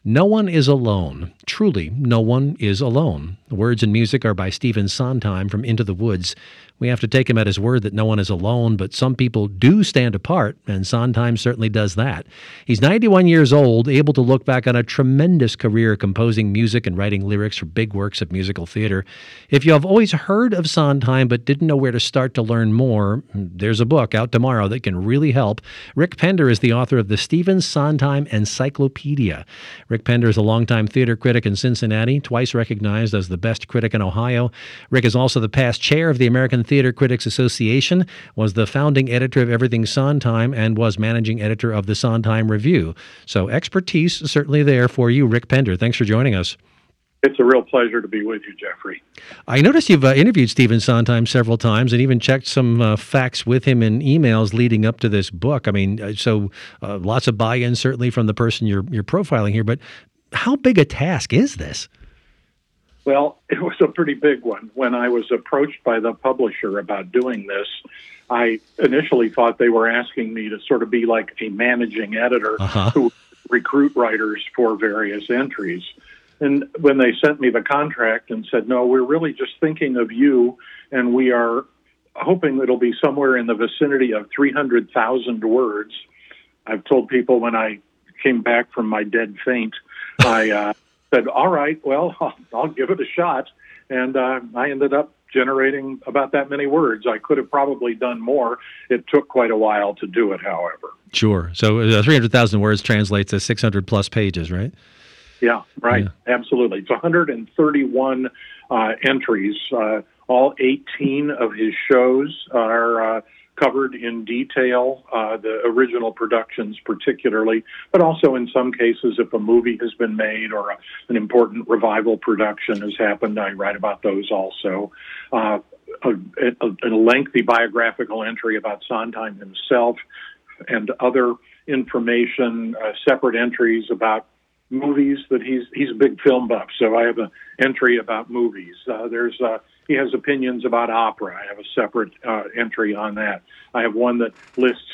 No one is alone. Truly, no one is alone. The words and music are by Stephen Sondheim from Into the Woods. We have to take him at his word that no one is alone, but some people do stand apart, and Sondheim certainly does that. He's 91 years old, able to look back on a tremendous career composing music and writing lyrics for big works of musical theater. If you have always heard of Sondheim but didn't know where to start to learn more, there's a book out tomorrow that can really help. Rick Pender is the author of the Stephen Sondheim Encyclopedia. Rick Pender is a longtime theater critic in Cincinnati, twice recognized as the best critic in Ohio. Rick is also the past chair of the American Theater Critics Association, was the founding editor of Everything Sondheim, and was managing editor of the Sondheim Review. So expertise certainly there for you, Rick Pender. Thanks for joining us. It's a real pleasure to be with you, Jeffrey. I noticed you've interviewed Stephen Sondheim several times and even checked some facts with him in emails leading up to this book. I mean, so lots of buy-in certainly from the person you're profiling here, but how big a task is this? Well, it was a pretty big one. When I was approached by the publisher about doing this, I initially thought they were asking me to sort of be like a managing editor who would recruit writers for various entries. And when they sent me the contract and said, no, we're really just thinking of you, and we are hoping it'll be somewhere in the vicinity of 300,000 words. I've told people when I came back from my dead faint, I said, all right, well, I'll give it a shot. And I ended up generating about that many words. I could have probably done more. It took quite a while to do it, however. Sure. So 300,000 words translates to 600 plus pages, right? Yeah, right. Yeah. Absolutely. It's 131 entries. All 18 of his shows are covered in detail, the original productions particularly, but also in some cases if a movie has been made or an important revival production has happened, I write about those also. A lengthy biographical entry about Sondheim himself and other information, separate entries about movies that he's a big film buff. So I have an entry about movies. He has opinions about opera. I have a separate entry on that. I have one that lists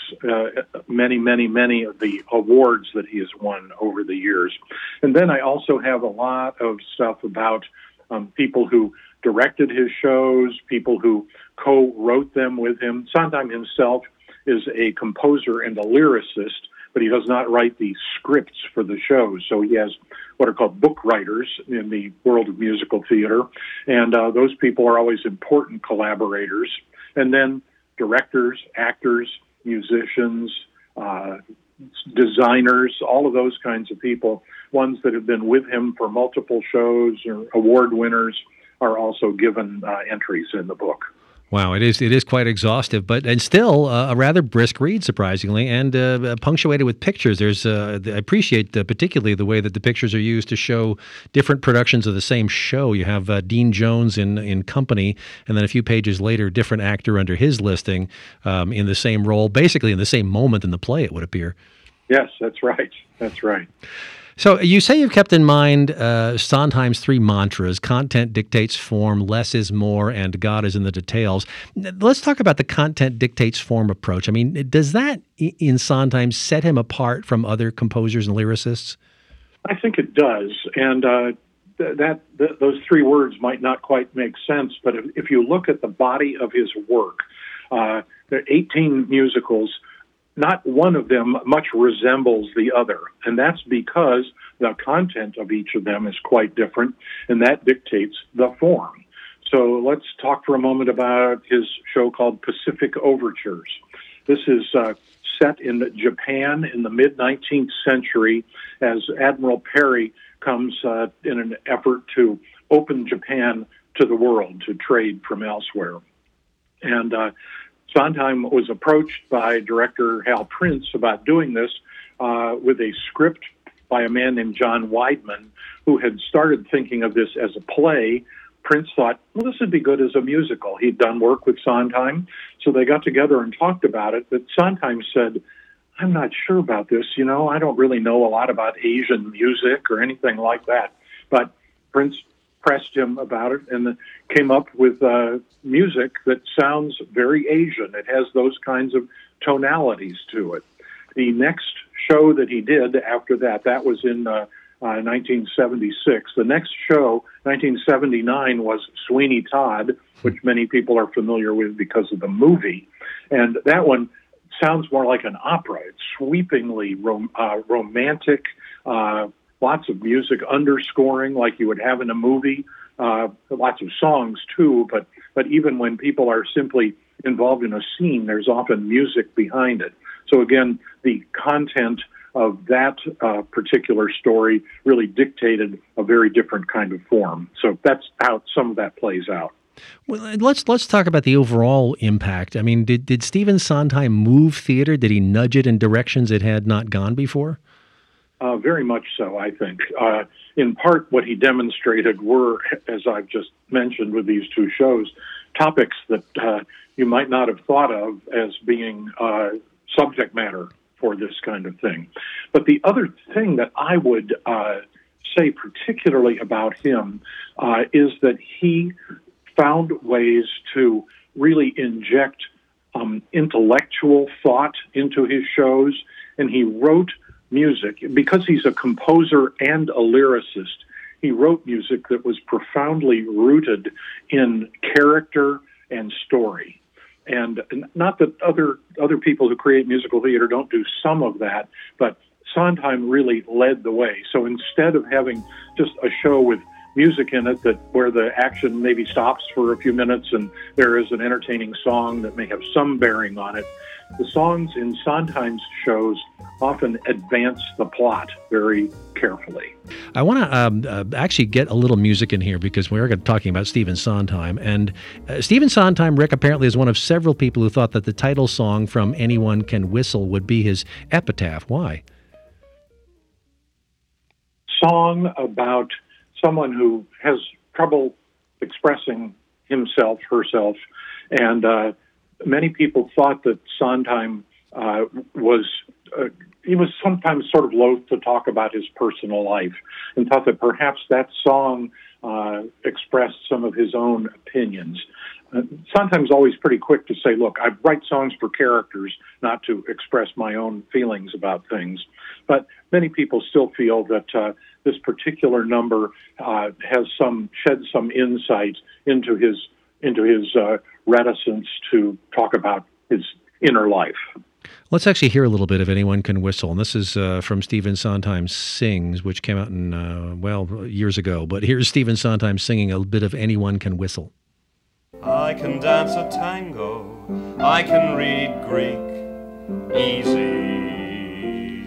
many of the awards that he has won over the years. And then I also have a lot of stuff about people who directed his shows, people who co-wrote them with him. Sondheim himself is a composer and a lyricist, but he does not write the scripts for the shows. So he has what are called book writers in the world of musical theater, and those people are always important collaborators. And then directors, actors, musicians, designers, all of those kinds of people, ones that have been with him for multiple shows or award winners, are also given entries in the book. Wow, it is quite exhaustive, and still a rather brisk read, surprisingly, and punctuated with pictures. I appreciate particularly the way that the pictures are used to show different productions of the same show. You have Dean Jones in Company, and then a few pages later, different actor under his listing in the same role, basically in the same moment in the play, it would appear. Yes, that's right. That's right. So you say you've kept in mind Sondheim's three mantras: content dictates form, less is more, and God is in the details. Let's talk about the content dictates form approach. I mean, does that in Sondheim set him apart from other composers and lyricists? I think it does. And those three words might not quite make sense, but if you look at the body of his work, there are 18 musicals. Not one of them much resembles the other, and that's because the content of each of them is quite different, and that dictates the form. So let's talk for a moment about his show called Pacific Overtures. This is set in Japan in the mid-19th century as Admiral Perry comes in an effort to open Japan to the world, to trade from elsewhere. And Sondheim was approached by director Hal Prince about doing this with a script by a man named John Weidman, who had started thinking of this as a play. Prince thought, well, this would be good as a musical. He'd done work with Sondheim, so they got together and talked about it. But Sondheim said, I'm not sure about this. You know, I don't really know a lot about Asian music or anything like that. But Prince pressed him about it and came up with music that sounds very Asian. It has those kinds of tonalities to it. The next show that he did after that was in 1976. The next show, 1979, was Sweeney Todd, which many people are familiar with because of the movie. And that one sounds more like an opera. It's sweepingly romantic, lots of music underscoring like you would have in a movie, lots of songs too, but even when people are simply involved in a scene, there's often music behind it. So again, the content of that particular story really dictated a very different kind of form. So that's how some of that plays out. Well, let's talk about the overall impact. I mean, did Stephen Sondheim move theater? Did he nudge it in directions it had not gone before? Very much so, I think. In part, what he demonstrated were, as I've just mentioned with these two shows, topics that you might not have thought of as being subject matter for this kind of thing. But the other thing that I would say particularly about him is that he found ways to really inject intellectual thought into his shows, and he wrote music. Because he's a composer and a lyricist, he wrote music that was profoundly rooted in character and story. And not that other people who create musical theater don't do some of that, but Sondheim really led the way. So instead of having just a show with music in it where the action maybe stops for a few minutes and there is an entertaining song that may have some bearing on it, the songs in Sondheim's shows often advance the plot very carefully. I want to actually get a little music in here because we are talking about Stephen Sondheim. And Stephen Sondheim, Rick, apparently is one of several people who thought that the title song from Anyone Can Whistle would be his epitaph. Why? Song about someone who has trouble expressing himself, herself, and many people thought that Sondheim he was sometimes sort of loath to talk about his personal life and thought that perhaps that song expressed some of his own opinions. Sondheim's always pretty quick to say, look, I write songs for characters, not to express my own feelings about things. But many people still feel that this particular number has shed some insight into his reticence to talk about his inner life. Let's actually hear a little bit of Anyone Can Whistle. And this is from Stephen Sondheim Sings, which came out in, years ago. But here's Stephen Sondheim singing a bit of Anyone Can Whistle. I can dance a tango, I can read Greek, easy.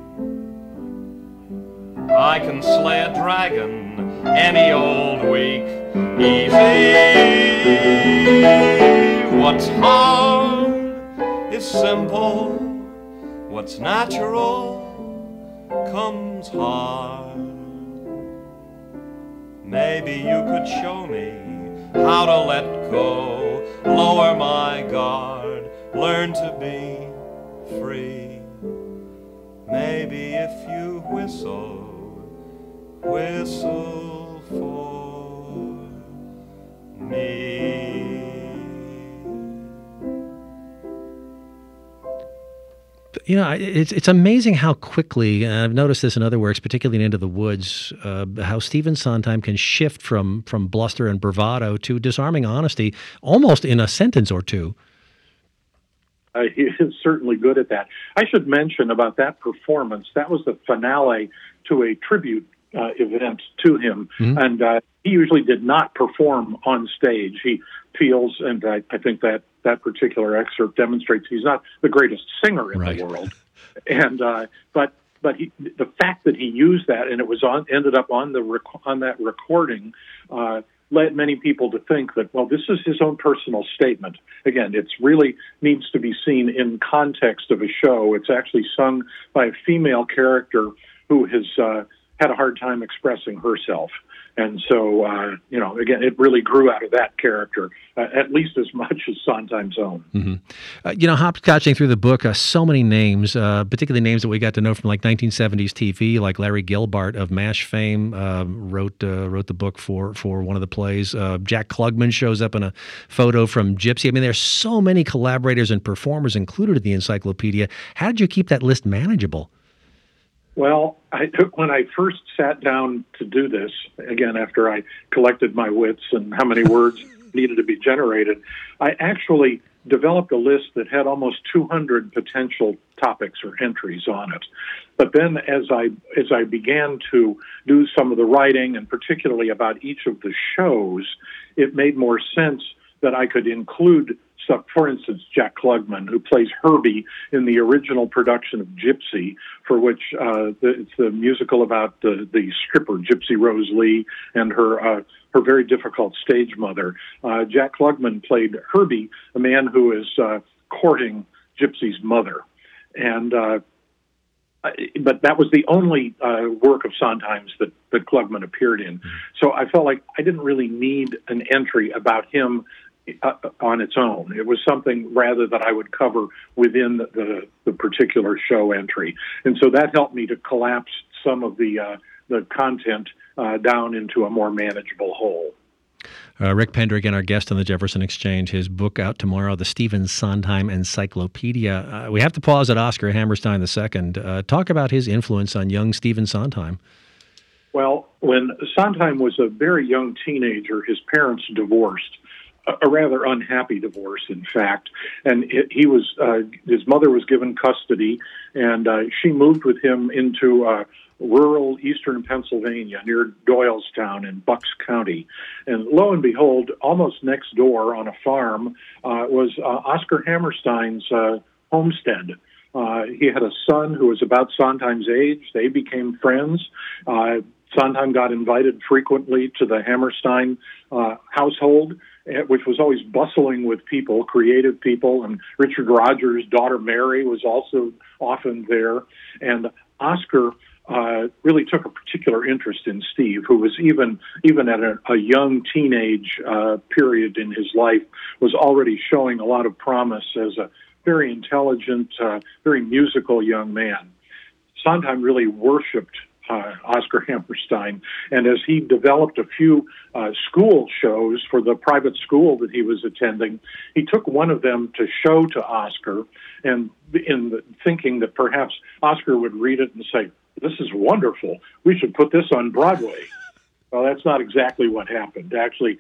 I can slay a dragon any old week, easy. What's hard is simple, what's natural comes hard. Maybe you could show me how to let go, lower my guard, learn to be free. Maybe if you whistle for me. You know, it's amazing how quickly, and I've noticed this in other works, particularly in Into the Woods, how Stephen Sondheim can shift from bluster and bravado to disarming honesty almost in a sentence or two. He is certainly good at that. I should mention about that performance, that was the finale to a tribute event to him. Mm-hmm. And he usually did not perform on stage. He feels, and I think that particular excerpt demonstrates he's not the greatest singer in the world. And but the fact that he used that and it was ended up on that recording led many people to think that, well, this is his own personal statement. Again, it's really needs to be seen in context of a show. It's actually sung by a female character who has had a hard time expressing herself. And so, again, it really grew out of that character, at least as much as Sondheim's own. Mm-hmm. Hopscotching through the book, so many names, particularly names that we got to know from like 1970s TV, like Larry Gilbart of MASH fame, wrote the book for one of the plays. Jack Klugman shows up in a photo from Gypsy. I mean, there's so many collaborators and performers included in the encyclopedia. How did you keep that list manageable? Well, when I first sat down to do this, again, after I collected my wits and how many words needed to be generated, I actually developed a list that had almost 200 potential topics or entries on it. But then as I began to do some of the writing, and particularly about each of the shows, it made more sense that I could include stuff. For instance, Jack Klugman, who plays Herbie in the original production of Gypsy, for which it's the musical about the stripper Gypsy Rose Lee and her very difficult stage mother. Jack Klugman played Herbie, a man who is courting Gypsy's mother, and but that was the only work of Sondheim's that Klugman appeared in. So I felt like I didn't really need an entry about him on its own. It was something rather that I would cover within the particular show entry. And so that helped me to collapse some of the content down into a more manageable whole. Rick Pender, again, our guest on the Jefferson Exchange, his book out tomorrow, The Stephen Sondheim Encyclopedia. We have to pause at Oscar Hammerstein II. Talk about his influence on young Stephen Sondheim. Well, when Sondheim was a very young teenager, his parents divorced. A rather unhappy divorce, in fact, and his mother was given custody, and she moved with him into rural eastern Pennsylvania near Doylestown in Bucks County. And lo and behold, almost next door on a farm was Oscar Hammerstein's homestead. He had a son who was about Sondheim's age. They became friends. Sondheim got invited frequently to the Hammerstein household, which was always bustling with people, creative people, and Richard Rodgers' daughter Mary was also often there. And Oscar really took a particular interest in Steve, who was even at a young teenage period in his life, was already showing a lot of promise as a very intelligent, very musical young man. Sondheim really worshipped Oscar Hammerstein, and as he developed a few school shows for the private school that he was attending, he took one of them to show to Oscar, and thinking that perhaps Oscar would read it and say, "This is wonderful, we should put this on Broadway." Well, that's not exactly what happened. Actually,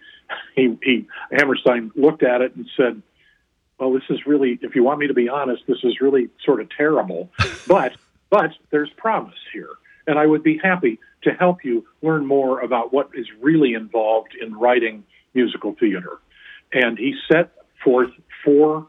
Hammerstein looked at it and said, "Well, this is really, if you want me to be honest, this is really sort of terrible, but there's promise here. And I would be happy to help you learn more about what is really involved in writing musical theater." And he set forth 4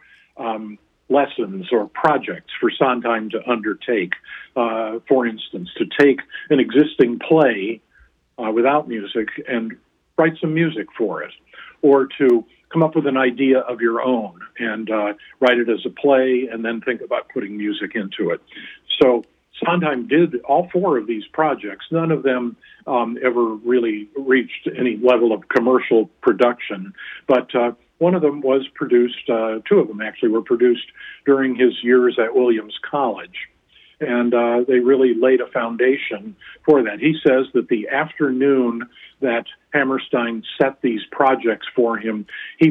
lessons or projects for Sondheim to undertake. For instance, to take an existing play without music and write some music for it, or to come up with an idea of your own and write it as a play and then think about putting music into it. So Sondheim did all 4 of these projects. None of them ever really reached any level of commercial production, but one of them was produced, 2 of them actually were produced during his years at Williams College, and they really laid a foundation for that. He says that the afternoon that Hammerstein set these projects for him,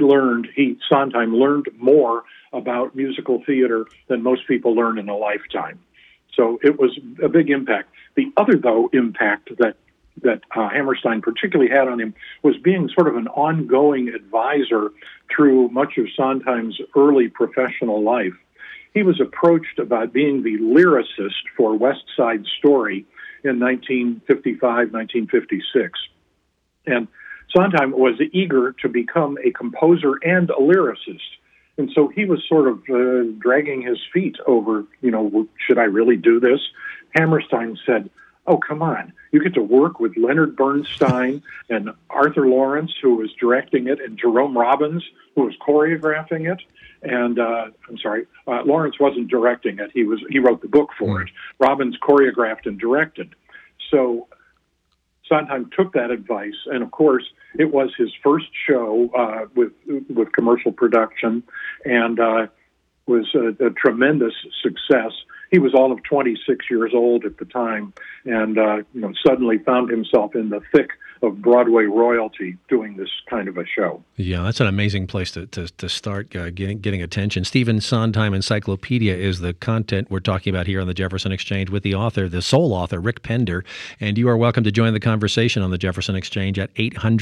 Sondheim learned more about musical theater than most people learn in a lifetime. So it was a big impact. The other, though, impact that Hammerstein particularly had on him was being sort of an ongoing advisor through much of Sondheim's early professional life. He was approached about being the lyricist for West Side Story in 1955, 1956. And Sondheim was eager to become a composer and a lyricist. And so he was sort of dragging his feet over, should I really do this? Hammerstein said, "Oh, come on. You get to work with Leonard Bernstein and Arthur Lawrence, who was directing it, and Jerome Robbins, who was choreographing it. And, Lawrence wasn't directing it. He wrote the book for it. Robbins choreographed and directed." So Sondheim took that advice, and of course, it was his first show with commercial production, and was a tremendous success. He was all of 26 years old at the time, and suddenly found himself in the thick Broadway royalty doing this kind of a show. Yeah, that's an amazing place to start getting attention. Stephen Sondheim Encyclopedia is the content we're talking about here on the Jefferson Exchange with the author, the sole author, Rick Pender. And you are welcome to join the conversation on the Jefferson Exchange at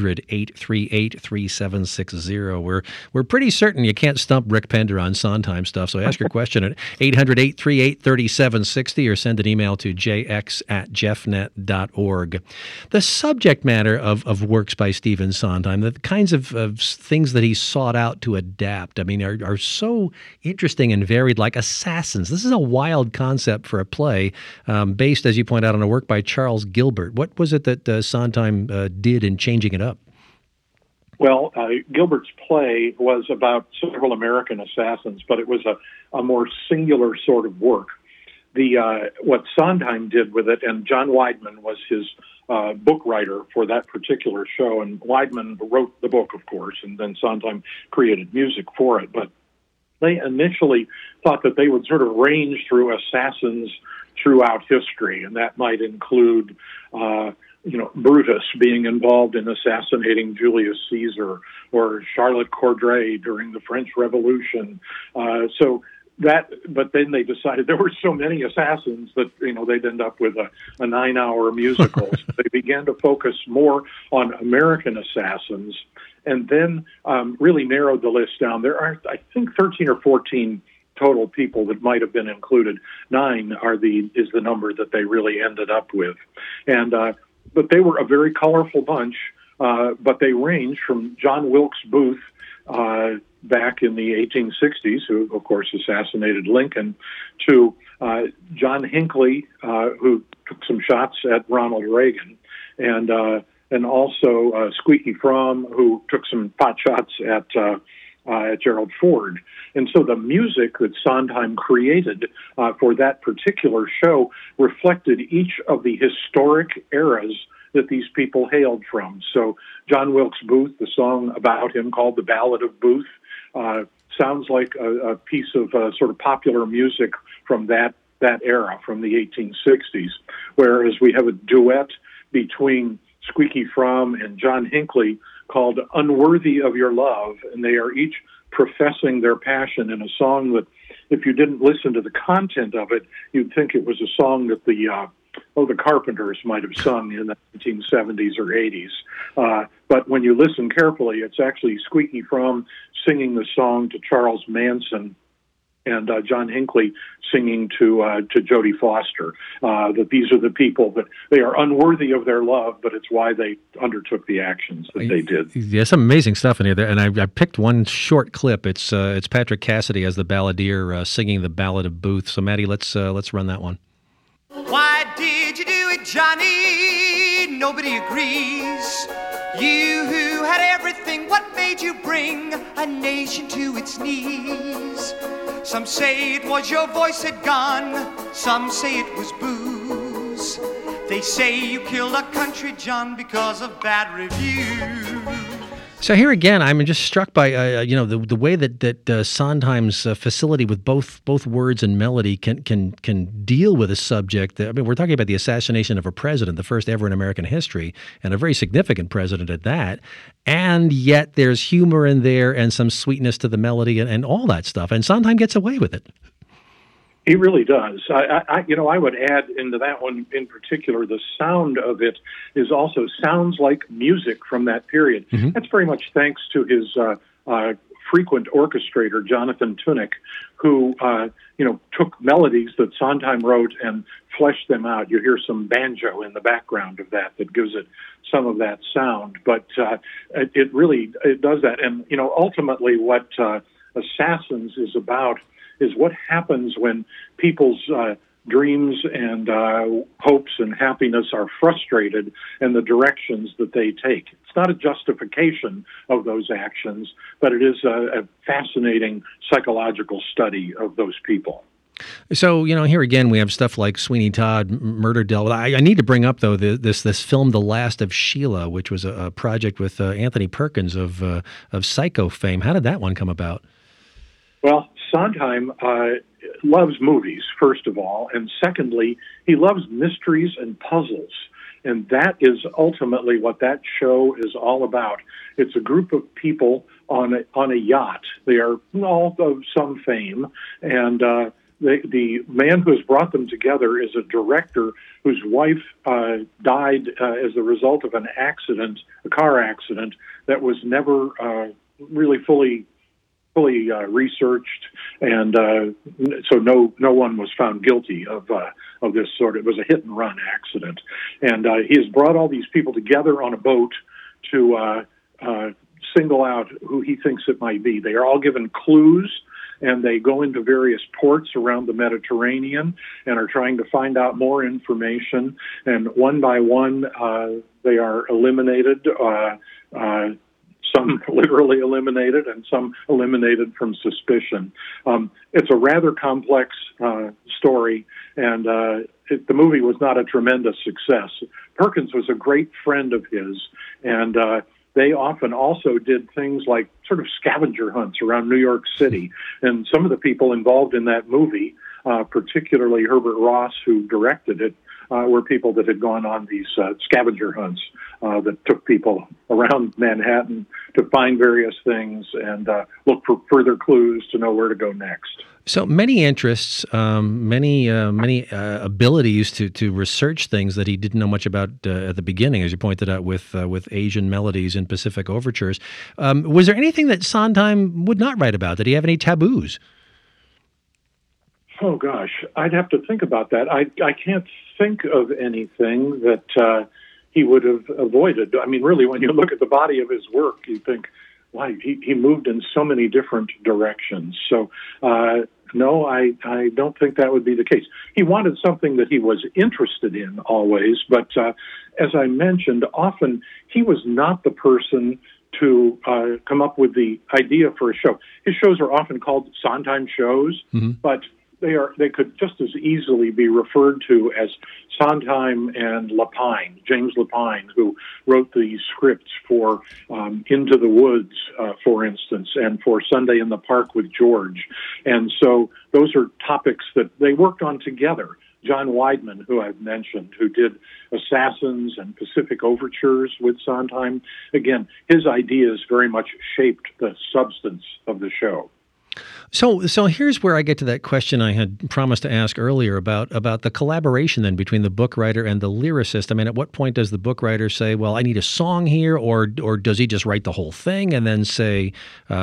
800-838-3760. We're pretty certain you can't stump Rick Pender on Sondheim stuff, so ask your question at 800-838-3760 or send an email to jx@jeffnet.org. The subject matter of works by Stephen Sondheim, the kinds of things that he sought out to adapt, I mean, are so interesting and varied, like Assassins. This is a wild concept for a play based, as you point out, on a work by Charles Gilbert. What was it that Sondheim did in changing it up? Well, Gilbert's play was about several American assassins, but it was a more singular sort of work. What Sondheim did with it, and John Weidman was his book writer for that particular show, and Weidman wrote the book, of course, and then Sondheim created music for it. But they initially thought that they would sort of range through assassins throughout history, and that might include Brutus being involved in assassinating Julius Caesar, or Charlotte Corday during the French Revolution. But then they decided there were so many assassins that they'd end up with a 9-hour musical. So they began to focus more on American assassins, and then really narrowed the list down. There are, I think, 13 or 14 total people that might have been included. 9 is the number that they really ended up with, and but they were a very colorful bunch. But they range from John Wilkes Booth back in the 1860s, who, of course, assassinated Lincoln, to John Hinckley, who took some shots at Ronald Reagan, and also Squeaky Fromm, who took some pot shots at Gerald Ford. And so the music that Sondheim created for that particular show reflected each of the historic eras that these people hailed from. So John Wilkes Booth, the song about him called The Ballad of Booth, sounds like a piece of sort of popular music from that era, from the 1860s, whereas we have a duet between Squeaky Fromm and John Hinckley called Unworthy of Your Love, and they are each professing their passion in a song that, if you didn't listen to the content of it, you'd think it was a song that the Carpenters might have sung in the 1970s or 80s. But when you listen carefully, it's actually Squeaky Fromm singing the song to Charles Manson, and John Hinckley singing to Jodie Foster, that these are the people that they are unworthy of their love, but it's why they undertook the actions that they did. Yeah, some amazing stuff in here. And I picked one short clip. It's Patrick Cassidy as the balladeer singing the Ballad of Booth. So, Maddie, let's run that one. Why did you do it, Johnny? Nobody agrees. You who had everything, what made you bring a nation to its knees? Some say it was your voice had gone, some say it was booze. They say you killed a country, John, because of bad reviews. So here again, I'm just struck by the way that Sondheim's facility with both words and melody can deal with a subject. I mean, we're talking about the assassination of a president, the first ever in American history, and a very significant president at that. And yet there's humor in there and some sweetness to the melody and all that stuff. And Sondheim gets away with it. He really does. I would add into that one in particular, the sound of it is also sounds like music from that period. Mm-hmm. That's very much thanks to his frequent orchestrator, Jonathan Tunick, who took melodies that Sondheim wrote and fleshed them out. You hear some banjo in the background of that gives it some of that sound. But it does that. And ultimately, what Assassins is about is what happens when people's dreams and hopes and happiness are frustrated in the directions that they take. It's not a justification of those actions, but it is a fascinating psychological study of those people. So, here again, we have stuff like Sweeney Todd, Murder Del. I need to bring up, though, this film, The Last of Sheila, which was a project with Anthony Perkins of Psycho fame. How did that one come about? Well, Sondheim loves movies, first of all, and secondly, he loves mysteries and puzzles. And that is ultimately what that show is all about. It's a group of people on a yacht. They are all of some fame, and the man who has brought them together is a director whose wife died as a result of an accident, a car accident, that was never really fully researched, and so no one was found guilty of this sort. It was a hit and run accident, and he has brought all these people together on a boat to single out who he thinks it might be. They are all given clues, and they go into various ports around the Mediterranean and are trying to find out more information. And one by one, they are eliminated. Some literally eliminated, and some eliminated from suspicion. It's a rather complex story, and the movie was not a tremendous success. Perkins was a great friend of his, and they often also did things like sort of scavenger hunts around New York City. And some of the people involved in that movie, particularly Herbert Ross, who directed it, were people that had gone on these scavenger hunts that took people around Manhattan to find various things and look for further clues to know where to go next. So many interests, many abilities to research things that he didn't know much about at the beginning, as you pointed out with Asian melodies and Pacific overtures. Was there anything that Sondheim would not write about? Did he have any taboos? Oh, gosh, I'd have to think about that. I can't think of anything that he would have avoided. I mean, really, when you look at the body of his work, you think, wow, he moved in so many different directions. So, no, I don't think that would be the case. He wanted something that he was interested in always, but as I mentioned, often he was not the person to come up with the idea for a show. His shows are often called Sondheim shows, but they could just as easily be referred to as Sondheim and Lapine, James Lapine, who wrote the scripts for Into the Woods, for instance, and for Sunday in the Park with George. And so those are topics that they worked on together. John Weidman, who I've mentioned, who did Assassins and Pacific Overtures with Sondheim, again, his ideas very much shaped the substance of the show. So here's where I get to that question I had promised to ask earlier about the collaboration then between the book writer and the lyricist. I mean, at what point does the book writer say, well, I need a song here, or does he just write the whole thing and then say,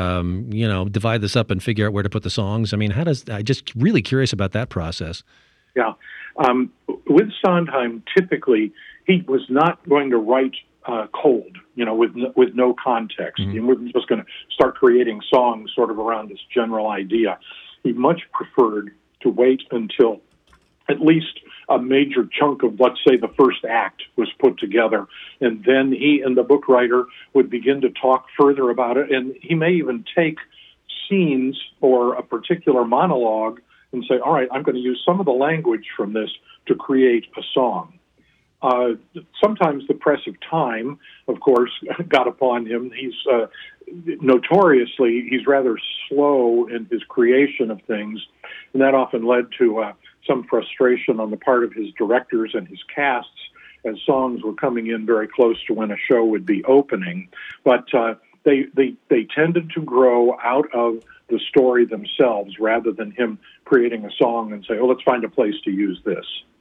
divide this up and figure out where to put the songs? I mean, I'm just really curious about that process. Yeah. With Sondheim, typically, he was not going to write cold, with no context. He wasn't just going to start creating songs sort of around this general idea. He much preferred to wait until at least a major chunk of, let's say, the first act was put together, and then he and the book writer would begin to talk further about it, and he may even take scenes or a particular monologue and say, all right, I'm going to use some of the language from this to create a song. Sometimes the press of time, of course, got upon him. He's notoriously, he's rather slow in his creation of things, and that often led to some frustration on the part of his directors and his casts as songs were coming in very close to when a show would be opening. But they tended to grow out of the story themselves rather than him creating a song and say, oh, let's find a place to use this.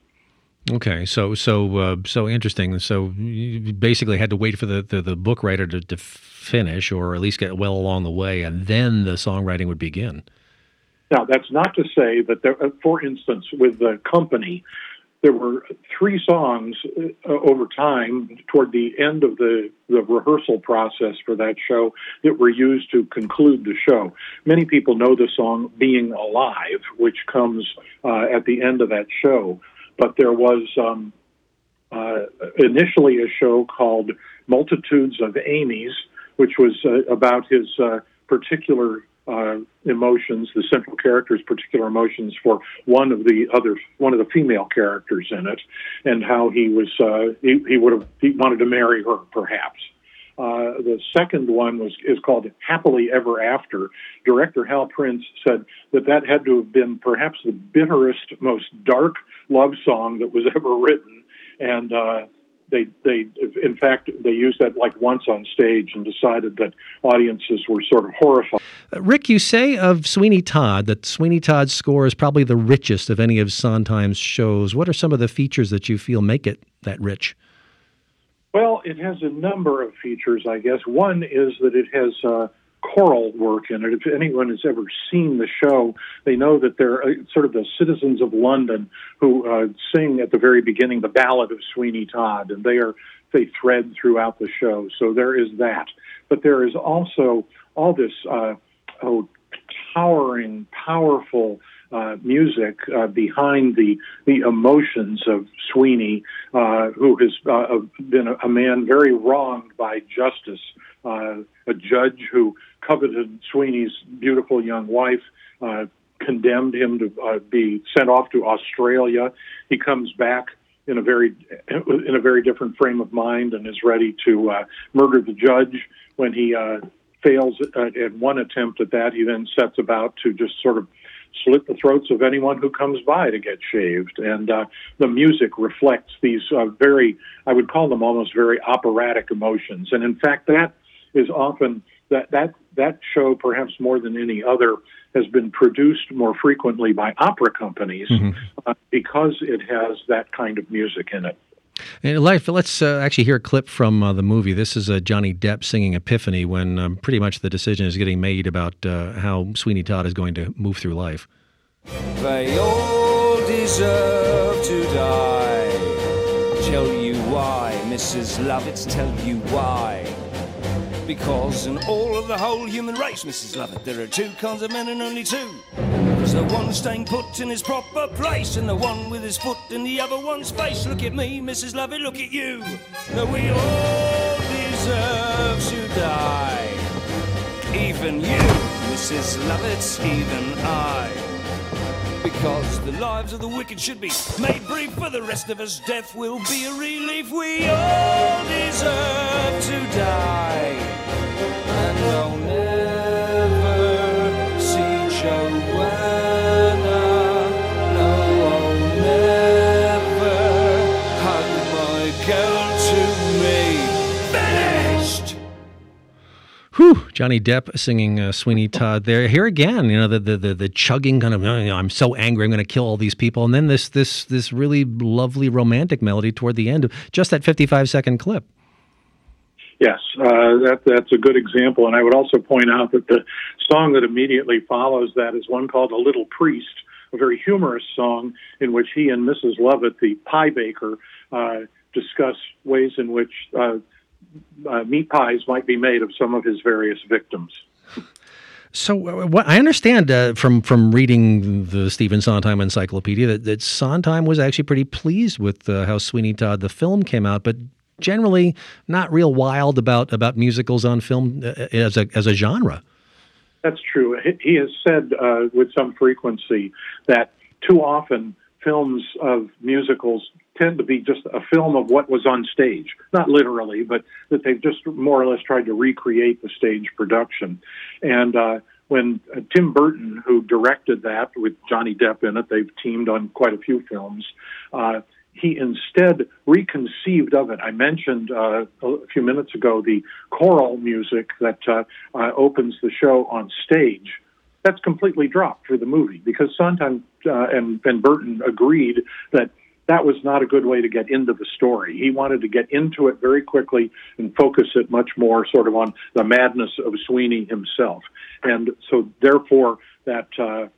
Okay, so interesting. So you basically had to wait for the book writer to finish, or at least get well along the way, and then the songwriting would begin. Now, that's not to say that there, for instance, with the company, there were 3 songs over time toward the end of the rehearsal process for that show that were used to conclude the show. Many people know the song Being Alive, which comes at the end of that show. But there was initially a show called Multitudes of Amy's, which was about his particular emotions, the central character's particular emotions for one of the female characters in it, and how he wanted to marry her, perhaps. The second one is called Happily Ever After. Director Hal Prince said that had to have been perhaps the bitterest, most dark love song that was ever written, and in fact, they used that like once on stage and decided that audiences were sort of horrified. Rick, you say of Sweeney Todd that Sweeney Todd's score is probably the richest of any of Sondheim's shows. What are some of the features that you feel make it that rich? Well, it has a number of features, I guess. One is that it has choral work in it. If anyone has ever seen the show, they know that they're sort of the citizens of London who sing at the very beginning the Ballad of Sweeney Todd, and they thread throughout the show. So there is that. But there is also all this towering, powerful music behind the emotions of Sweeney, who has been a man very wronged by justice, a judge who coveted Sweeney's beautiful young wife, condemned him to be sent off to Australia. He comes back in a very different frame of mind and is ready to murder the judge. When he fails at one attempt at that, he then sets about to just sort of slit the throats of anyone who comes by to get shaved. And the music reflects these I would call them almost very operatic emotions. And in fact, that is often, that show, perhaps more than any other, has been produced more frequently by opera companies because it has that kind of music in it. And let's actually hear a clip from the movie. This is Johnny Depp singing Epiphany when pretty much the decision is getting made about how Sweeney Todd is going to move through life. They all deserve to die. Tell you why, Mrs. Lovett, tell you why. Because in all of the whole human race, Mrs. Lovett, there are two kinds of men and only two. There's the one staying put in his proper place and the one with his foot in the other one's face. Look at me, Mrs. Lovett, look at you. No, we all deserve to die. Even you, Mrs. Lovett, even I. Because the lives of the wicked should be made brief. For the rest of us, death will be a relief. We all deserve to die. And I'll never see Joanna. No, I'll never hug my girl to me. Finished! Whew, Johnny Depp singing Sweeney Todd there. Here again, the chugging kind of, I'm so angry, I'm going to kill all these people. And then this really lovely romantic melody toward the end of just that 55-second clip. Yes, that's a good example. And I would also point out that the song that immediately follows that is one called A Little Priest, a very humorous song in which he and Mrs. Lovett, the pie baker, discuss ways in which meat pies might be made of some of his various victims. So what I understand from reading the Stephen Sondheim Encyclopedia that Sondheim was actually pretty pleased with how Sweeney Todd the film came out, but generally not real wild about musicals on film as a genre. That's true. He has said with some frequency that too often films of musicals tend to be just a film of what was on stage. Not literally, but that they've just more or less tried to recreate the stage production. And when Tim Burton, who directed that with Johnny Depp in it, they've teamed on quite a few films, he instead reconceived of it. I mentioned a few minutes ago the choral music that opens the show on stage. That's completely dropped for the movie because Sondheim and Burton agreed that was not a good way to get into the story. He wanted to get into it very quickly and focus it much more sort of on the madness of Sweeney himself. And so therefore that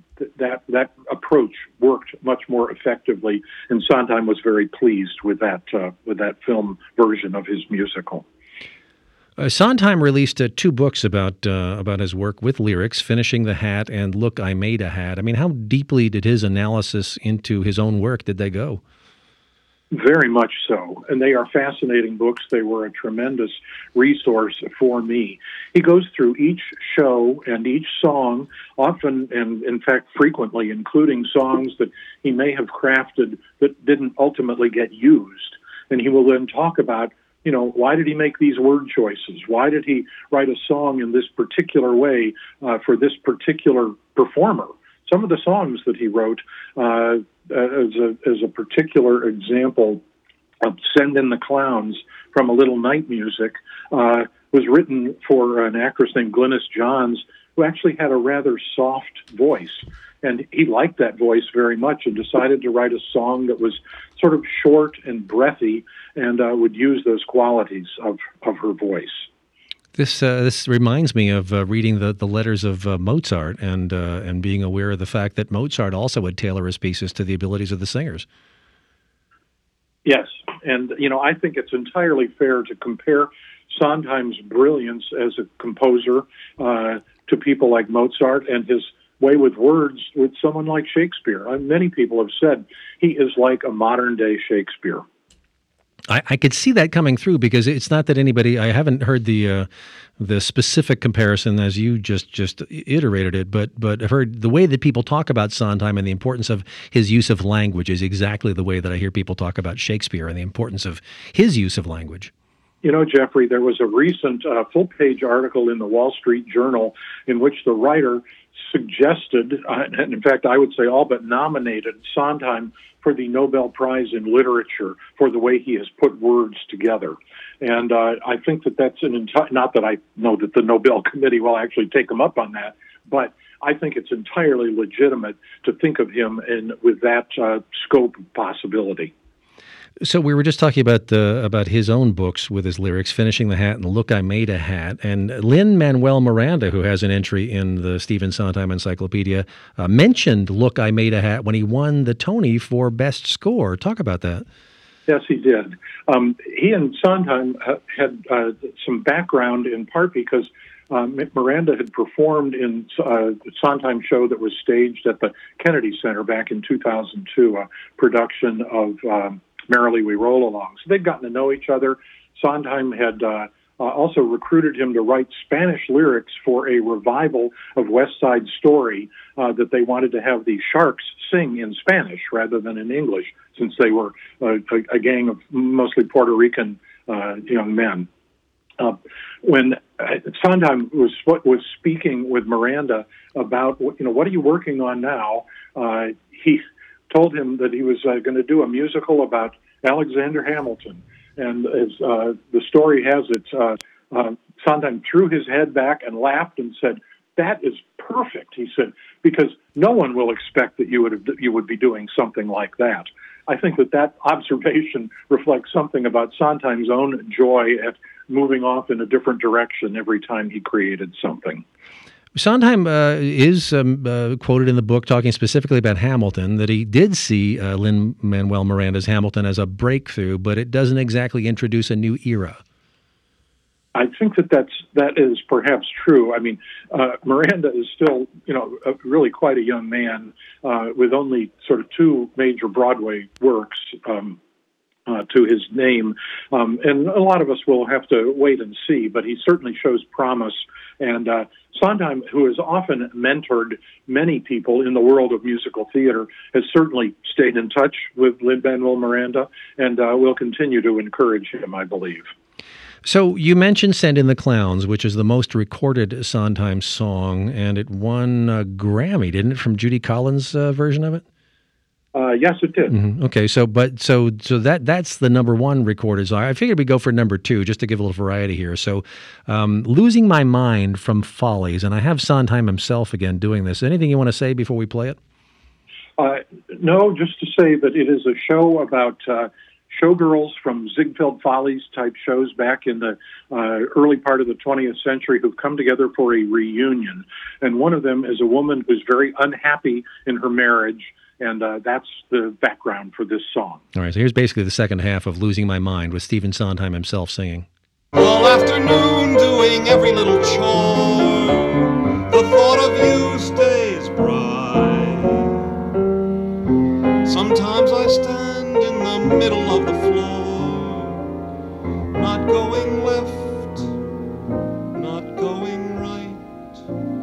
approach worked much more effectively, and Sondheim was very pleased with that film version of his musical. Sondheim released 2 books about his work with lyrics, Finishing the Hat and Look, I Made a Hat. I mean, how deeply did his analysis into his own work did they go? Very much so, and they are fascinating books. They were a tremendous resource for me. He goes through each show and each song, often and in fact frequently, including songs that he may have crafted that didn't ultimately get used. And he will then talk about, why did he make these word choices? Why did he write a song in this particular way for this particular performer? Some of the songs that he wrote, as a particular example, Send in the Clowns from A Little Night Music was written for an actress named Glynis Johns, who actually had a rather soft voice. And he liked that voice very much and decided to write a song that was sort of short and breathy and would use those qualities of her voice. This reminds me of reading the letters of Mozart and being aware of the fact that Mozart also would tailor his pieces to the abilities of the singers. Yes, and I think it's entirely fair to compare Sondheim's brilliance as a composer to people like Mozart and his way with words with someone like Shakespeare. Many people have said he is like a modern-day Shakespeare. I could see that coming through because it's not that anybody. I haven't heard the specific comparison as you just iterated it, but I've heard the way that people talk about Sondheim and the importance of his use of language is exactly the way that I hear people talk about Shakespeare and the importance of his use of language. Jeffrey, there was a recent full-page article in the Wall Street Journal in which the writer suggested, and in fact, I would say all but nominated Sondheim for the Nobel Prize in Literature for the way he has put words together. And I think that that's not that I know that the Nobel Committee will actually take him up on that, but I think it's entirely legitimate to think of him with that scope of possibility. So we were just talking about his own books with his lyrics, Finishing the Hat and Look, I Made a Hat. And Lin-Manuel Miranda, who has an entry in the Stephen Sondheim Encyclopedia, mentioned Look, I Made a Hat when he won the Tony for Best Score. Talk about that. Yes, he did. He and Sondheim had some background in part because Miranda had performed in a Sondheim show that was staged at the Kennedy Center back in 2002, a production of Merrily We Roll Along. So they'd gotten to know each other. Sondheim had also recruited him to write Spanish lyrics for a revival of West Side Story that they wanted to have the Sharks sing in Spanish rather than in English, since they were a gang of mostly Puerto Rican young men. When Sondheim was speaking with Miranda about, what are you working on now, he told him that he was going to do a musical about Alexander Hamilton. And as the story has it, Sondheim threw his head back and laughed and said, "That is perfect," he said, "because no one will expect that you would be doing something like that." I think that observation reflects something about Sondheim's own joy at moving off in a different direction every time he created something. Sondheim is quoted in the book talking specifically about Hamilton, that he did see Lin-Manuel Miranda's Hamilton as a breakthrough, but it doesn't exactly introduce a new era. I think that is perhaps true. I mean, Miranda is still, really quite a young man with only sort of two major Broadway works to his name. And a lot of us will have to wait and see, but he certainly shows promise. And Sondheim, who has often mentored many people in the world of musical theater, has certainly stayed in touch with Lin-Manuel Miranda and will continue to encourage him, I believe. So you mentioned Send in the Clowns, which is the most recorded Sondheim song, and it won a Grammy, didn't it, from Judy Collins' version of it? Yes, it did. Mm-hmm. Okay, so that's the number one recorded song. I figured we'd go for number two, just to give a little variety here. So, Losing My Mind from Follies, and I have Sondheim himself again doing this. Anything you want to say before we play it? No, just to say that it is a show about showgirls from Ziegfeld Follies type shows back in the early part of the 20th century who've come together for a reunion. And one of them is a woman who's very unhappy in her marriage, and that's the background for this song. All right, so here's basically the second half of Losing My Mind with Stephen Sondheim himself singing. All afternoon doing every little chore, the thought of you stays bright. Sometimes I stand in the middle of the floor, not going left, not going right.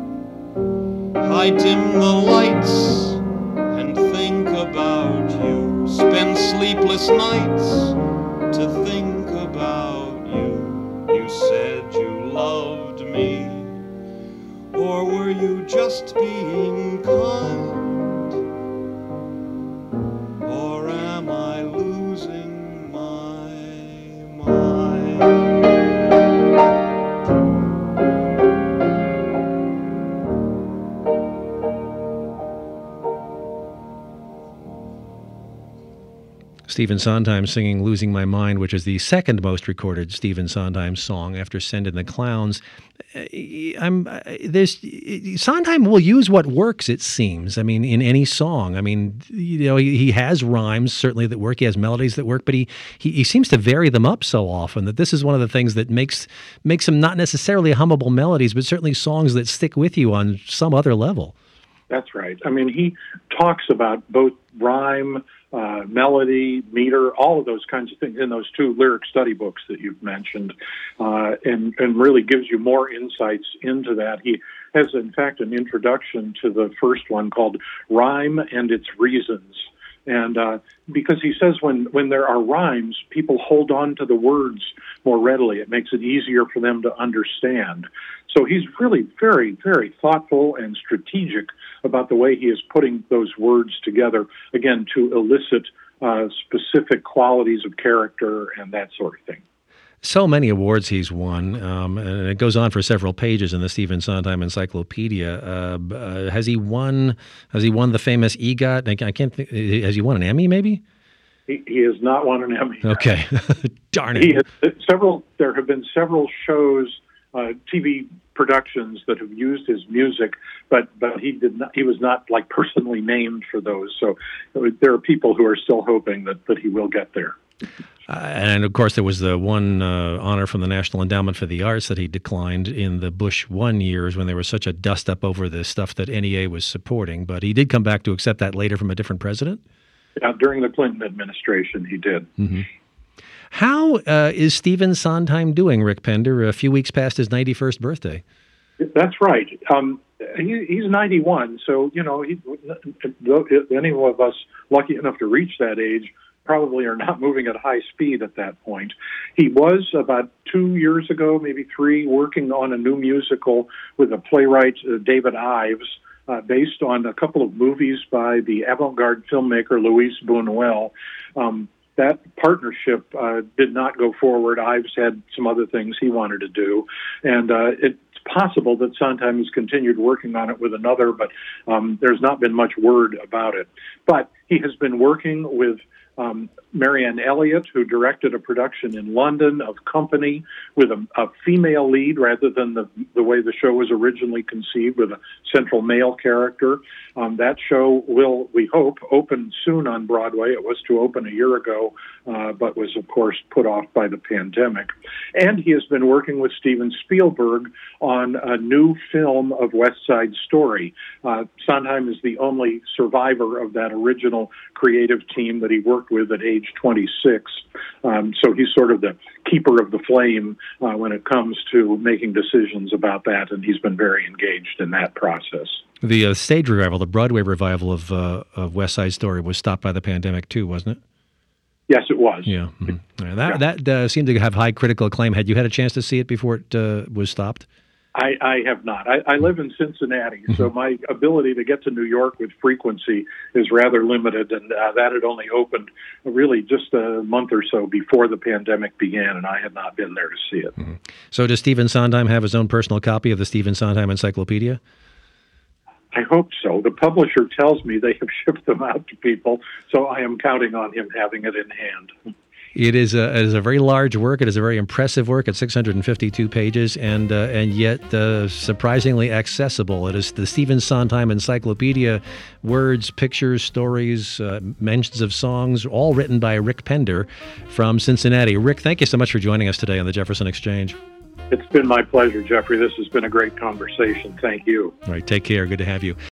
I dim the lights and think about you, spend sleepless nights to think about you. You said you loved me, or were you just being kind? Or am I losing my Stephen Sondheim singing Losing My Mind, which is the second most recorded Stephen Sondheim song after Send in the Clowns. Sondheim will use what works, it seems. I mean, in any song. I mean, he has rhymes, certainly, that work. He has melodies that work, but he seems to vary them up so often that this is one of the things that makes them not necessarily hummable melodies, but certainly songs that stick with you on some other level. That's right. I mean, he talks about both rhyme, melody, meter, all of those kinds of things in those two lyric study books that you've mentioned, and really gives you more insights into that. He has, in fact, an introduction to the first one called Rhyme and Its Reasons. And because he says when there are rhymes, people hold on to the words more readily. It makes it easier for them to understand. So he's really very, very thoughtful and strategic about the way he is putting those words together, again, to elicit specific qualities of character and that sort of thing. So many awards he's won, and it goes on for several pages in the Stephen Sondheim Encyclopedia. Has he won the famous EGOT? I can't think. Has he won an Emmy? Maybe he has not won an Emmy. Okay, darn it. There have been several shows, TV productions that have used his music, but he was not like personally named for those. So there are people who are still hoping that he will get there. And of course, there was the one honor from the National Endowment for the Arts that he declined in the Bush 1 years when there was such a dust-up over the stuff that NEA was supporting. But he did come back to accept that later from a different president? Yeah, during the Clinton administration, he did. Mm-hmm. How is Stephen Sondheim doing, Rick Pender, a few weeks past his 91st birthday? That's right. He's 91, so, any of us lucky enough to reach that age probably are not moving at high speed at that point. He was, about 2 years ago, maybe 3, working on a new musical with a playwright, David Ives, based on a couple of movies by the avant-garde filmmaker Luis Buñuel. That partnership did not go forward. Ives had some other things he wanted to do, and it's possible that Sondheim has continued working on it with another, but there's not been much word about it. But he has been working with Marianne Elliott, who directed a production in London of Company with a female lead rather than the way the show was originally conceived with a central male character. That show will, we hope, open soon on Broadway. It was to open a year ago, but was, of course, put off by the pandemic. And he has been working with Steven Spielberg on a new film of West Side Story. Sondheim is the only survivor of that original creative team that he worked with at age 26. So he's sort of the keeper of the flame when it comes to making decisions about that, and he's been very engaged in that process. The stage revival, the Broadway revival of West Side Story was stopped by the pandemic too, wasn't it? Yes, it was. Yeah. Mm-hmm. That seemed to have high critical acclaim. Had you had a chance to see it before it was stopped? I have not. I live in Cincinnati, so my ability to get to New York with frequency is rather limited, and that had only opened really just a month or so before the pandemic began, and I had not been there to see it. Mm-hmm. So does Stephen Sondheim have his own personal copy of the Stephen Sondheim Encyclopedia? I hope so. The publisher tells me they have shipped them out to people, so I am counting on him having it in hand. It is a very large work. It is a very impressive work. It's 652 pages, and yet surprisingly accessible. It is the Stephen Sondheim Encyclopedia. Words, pictures, stories, mentions of songs, all written by Rick Pender from Cincinnati. Rick, thank you so much for joining us today on the Jefferson Exchange. It's been my pleasure, Jeffrey. This has been a great conversation. Thank you. All right, take care. Good to have you.